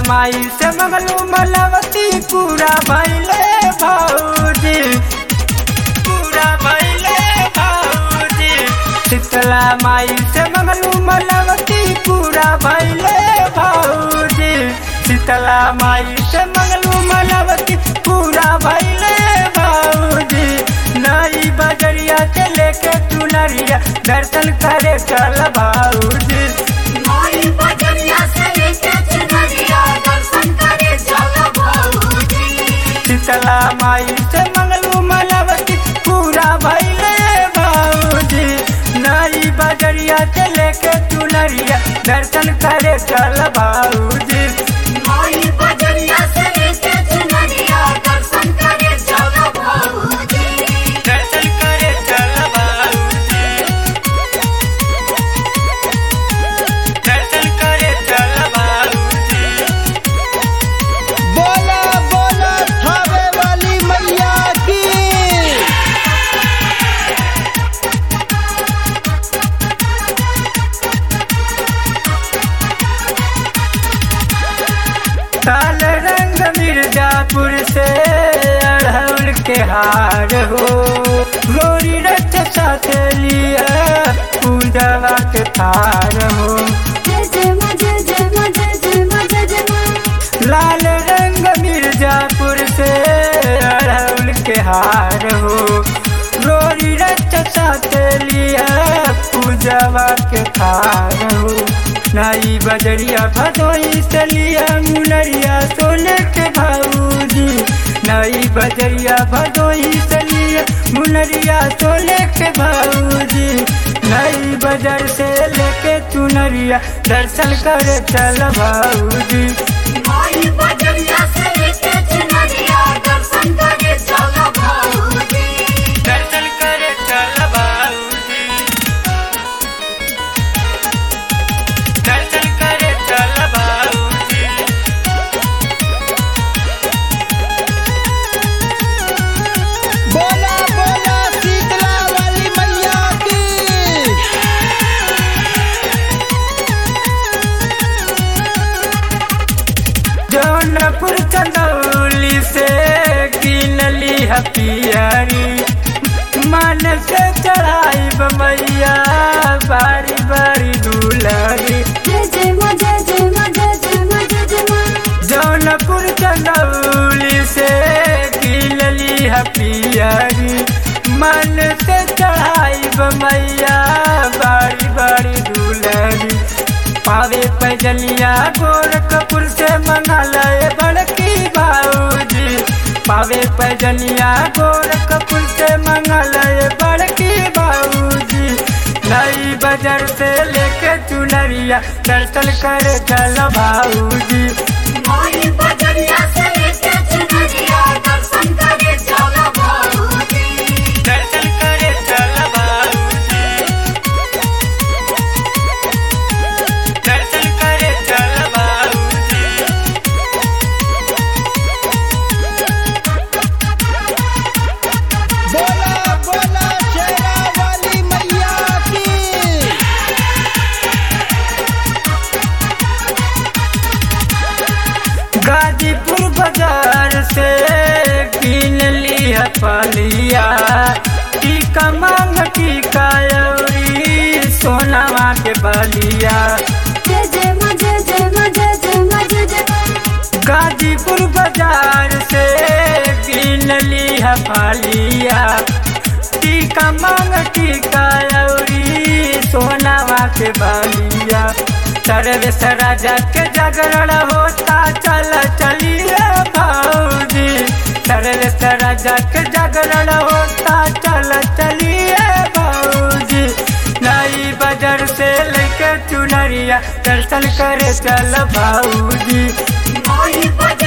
माई से मंगलू मलवती पूरा भैले भौजी, पूरा भैले भौजी। शीतला माई से मंगलू मलवती पूरा भैले भौजी, शीतला माई से मंगलू मलवती पूरा भैले भौजी। नई बजरिया से लेके चुनरिया दर्शन करे चल भौजी, नई बजरिया से लेके चुनरिया दर्शन करे चल भौजी। शीतला माई से मंगलू मलवती पूरा भैले भौजी। नई बजरिया से लेके चुनरिया दर्शन करे चल भौजी, नई बजरिया से लेके चुनरिया दर्शन करे चल भौजी। दर्शन करे चल भौजी, दर्शन करे चल भौजी। बोला बोला थावे वाली मैया की। काल रंग मिर्जापुर से अड़हुल के हार हो, गोरी रथ साथ लिया पूजवा के थार हो। जय जय मां जय जय मां जय जय मां जय जय मां। लाल रंग मिर्जापुर से अड़हुल के हार हो, गोरी रथ साथ लिया पूजवा के थार हो। नई बजरिया भदोई से लिया मुनरिया सोने के भौजी, नई बजरिया भदोई से लिया मुनरिया सोने के भौजी। नई बजर से लेके चुनरिया दर्शन करे चल भौजी, नई बजरिया से लेके चुनरिया दर्शन करे चल भौजी। दर्शन करे चल भौजी, दर्शन करे चल भौजी। बोला बोला शीतला वाली मैया की। जौनपुर चंदौली से किनली हथियारी, मन से चढ़ाई मैया बारी बारी दुलारी। जय जय मां जय जय मां जय जय मां जय जय मां। जौनपुर चंदौली से किनली हथियारी, मन से चढ़ाई मैया बारी बारी दुलारी। पावे पैजलिया गोरखपुर से मंगला बड़की भौजी, पावे पैजलिया गोरखपुर से मंगला बड़की भौजी। नई बाजार से लेके चुनरिया दर्शन करे चल भौजी, नई बजरिया से लेके चुनरिया दर्शन करे चल भौजी। दर्शन करे चल भौजी, दर्शन करे चल भौजी। बोला बोला शेरा वाली मैया की। गाजीपुर बाजार से किन लिया पलिया, टीका मांग टीका औरी सोनावा के बलिया। जय जय मां जय जय मां जय जय मां जय जय मां। गाजीपुर बाजार से किन लिया पलिया, टीका मांग टीका औरी सोनावा के बलिया। सर्वेश राजा के जागरण होता चल चलिए भौजी, सर्वेश राजा के जागरण होता चल चलिए भौजी। नई बाजार से लेके चुनरिया दर्शन करे चल भौजी, नई